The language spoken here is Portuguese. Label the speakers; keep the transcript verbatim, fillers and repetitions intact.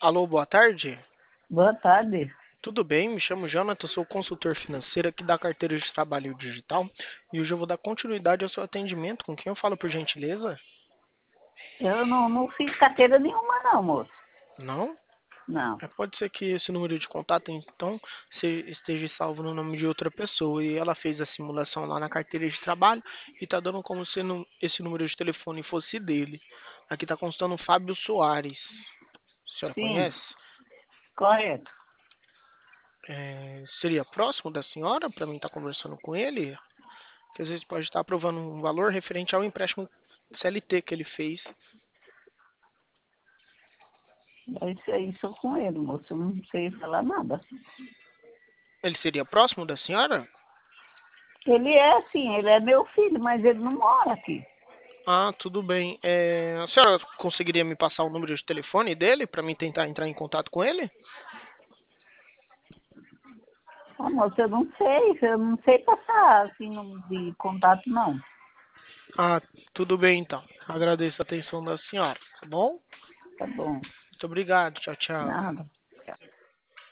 Speaker 1: Alô, boa tarde.
Speaker 2: Boa tarde.
Speaker 1: Tudo bem? Me chamo Jonathan, sou consultor financeiro aqui da carteira de trabalho digital e hoje eu vou dar continuidade ao seu atendimento. Com quem eu falo, por gentileza?
Speaker 2: Eu não, não fiz carteira nenhuma não, moço.
Speaker 1: Não?
Speaker 2: Não.
Speaker 1: É, pode ser que esse número de contato, então, se- esteja salvo no nome de outra pessoa e ela fez a simulação lá na carteira de trabalho e está dando como se nu- esse número de telefone fosse dele. Aqui está constando Fábio Soares. A senhora
Speaker 2: Sim,
Speaker 1: conhece?
Speaker 2: correto.
Speaker 1: É, seria próximo da senhora para mim estar conversando com ele? Que às vezes pode estar aprovando um valor referente ao empréstimo C L T que ele fez.
Speaker 2: É isso aí, sou com ele, moço. Eu não sei falar nada.
Speaker 1: Ele seria próximo da senhora?
Speaker 2: Ele é assim, ele é meu filho, mas ele não mora aqui.
Speaker 1: Ah, tudo bem. É, a senhora conseguiria me passar o número de telefone dele para mim tentar entrar em contato com ele?
Speaker 2: Ah, moço, eu não sei, eu não sei passar assim no- de contato, não.
Speaker 1: Ah, tudo bem então. Agradeço a atenção da senhora, tá bom?
Speaker 2: Tá bom,
Speaker 1: Muito obrigado. Tchau, tchau.
Speaker 2: nada.